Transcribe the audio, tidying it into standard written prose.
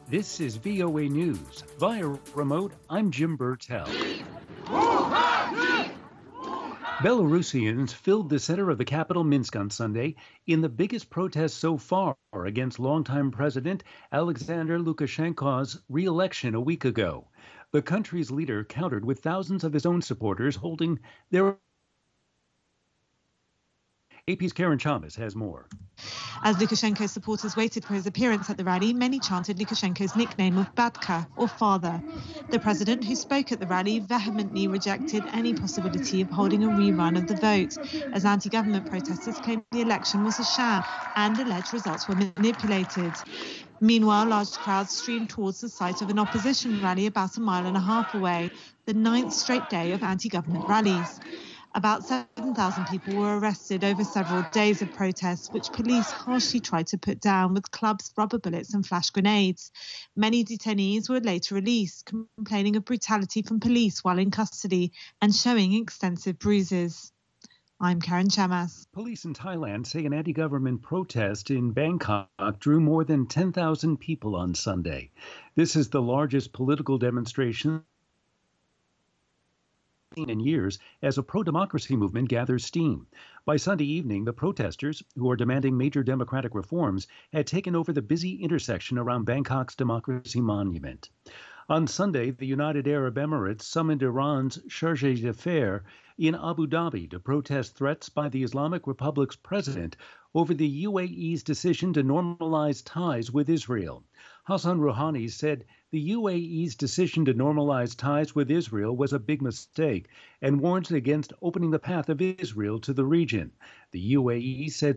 This is VOA News. Via remote, I'm Jim Burtell. Belarusians filled the center of the capital, Minsk, on Sunday in the biggest protest so far against longtime President Alexander Lukashenko's re-election a week ago. The country's leader countered with thousands of his own supporters holding their... AP's Karen Chalmers has more. As Lukashenko's supporters waited for his appearance at the rally, many chanted Lukashenko's nickname of Batka, or father. The president, who spoke at the rally, vehemently rejected any possibility of holding a rerun of the vote, as anti-government protesters claimed the election was a sham and alleged results were manipulated. Meanwhile, large crowds streamed towards the site of an opposition rally about a mile and a half away, the 9th straight day of anti-government rallies. About 7,000 people were arrested over several days of protests, which police harshly tried to put down with clubs, rubber bullets and flash grenades. Many detainees were later released, complaining of brutality from police while in custody and showing extensive bruises. I'm Karen Chamas. Police in Thailand say an anti-government protest in Bangkok drew more than 10,000 people on Sunday. This is the largest political demonstration in years as a pro-democracy movement gathers steam. By Sunday evening, the protesters, who are demanding major democratic reforms, had taken over the busy intersection around Bangkok's Democracy Monument. On Sunday, the United Arab Emirates summoned Iran's charge d'affaires in Abu Dhabi to protest threats by the Islamic Republic's president over the UAE's decision to normalize ties with Israel. Hassan Rouhani said the UAE's decision to normalize ties with Israel was a big mistake and warns against opening the path of Israel to the region. The UAE said